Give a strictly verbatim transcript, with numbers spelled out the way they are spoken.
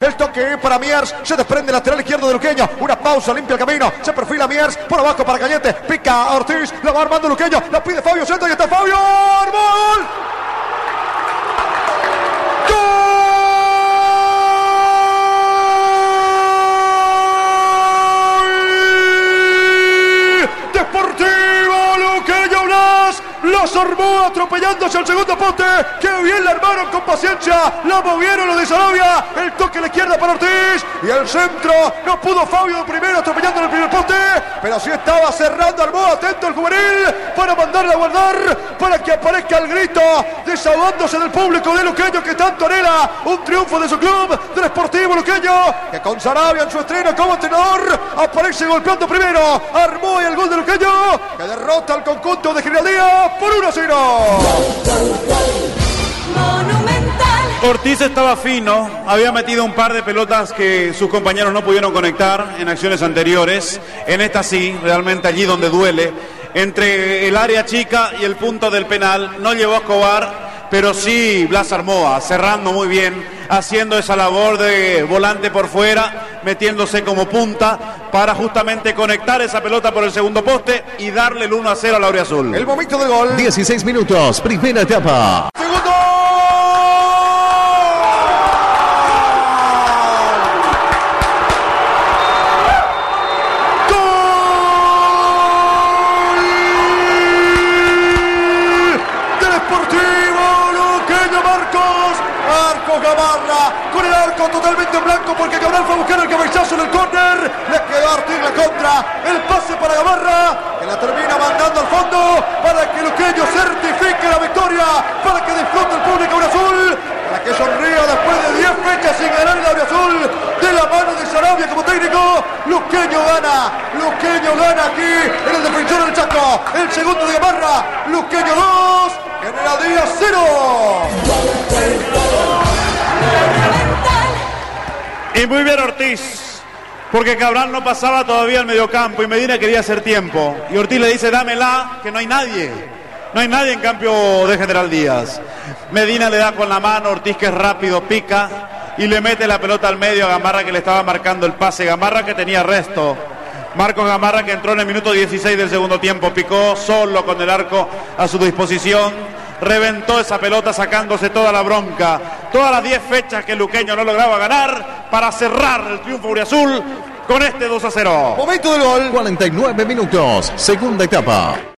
El toque para Miers. Se desprende el lateral izquierdo de Luqueño. Una pausa, limpia el camino. Se perfila Miers. Por abajo para Cañete. Pica a Ortiz. La va armando Luqueño. La pide Fabio Centro y está Fabio. ¡Gol! Los armó atropellándose al segundo poste. ¡Qué bien la armaron con paciencia! La movieron los de Sarabia. El toque a la izquierda para Ortiz. Y el centro. No pudo Fabio de primero atropellando en el primer poste. Pero sí estaba cerrando. Armó atento el juvenil para mandarle a guardar. Para que aparezca el grito. Desahogándose del público de Luqueño que tanto anhela un triunfo de su club. Del Sportivo Luqueño. Que con Sarabia en su estreno como entrenador. Aparece golpeando primero. Armó y el gol de Luqueño. Que derrota al conjunto de General Díaz. Por uno a cero. Ortiz estaba fino, había metido un par de pelotas que sus compañeros no pudieron conectar en acciones anteriores. En esta sí, realmente allí donde duele. Entre el área chica y el punto del penal, no llevó a Escobar, pero sí Blas Armoa, cerrando muy bien, haciendo esa labor de volante por fuera, metiéndose como punta para justamente conectar esa pelota por el segundo poste y darle el uno a cero a la Auriazul. El momento de gol. dieciséis minutos, primera etapa. Segundo. Gamarra con el arco totalmente en blanco porque Cabral fue a buscar el cabezazo en el córner. Le quedó a Ortiz la contra. El pase para Gamarra que la termina mandando al fondo para que Luqueño certifique la victoria, para que disfrute el público auriazul, para que sonría después de diez fechas sin ganar el auriazul de la mano de Sarabia como técnico. Luqueño gana, Luqueño gana aquí en el defensor del Chaco. El segundo de Gamarra. Luqueño dos, General Díaz cero. Y muy bien Ortiz, porque Cabral no pasaba todavía al mediocampo y Medina quería hacer tiempo. Y Ortiz le dice, dámela, que no hay nadie. No hay nadie en cambio de General Díaz. Medina le da con la mano, Ortiz que es rápido, pica y le mete la pelota al medio a Gamarra que le estaba marcando el pase. Gamarra que tenía resto. Marcos Gamarra que entró en el minuto dieciséis del segundo tiempo, picó solo con el arco a su disposición. Reventó esa pelota sacándose toda la bronca, todas las diez fechas que Luqueño no lograba ganar para cerrar el triunfo auriazul con este dos a cero. Momento del gol. cuarenta y nueve minutos, segunda etapa.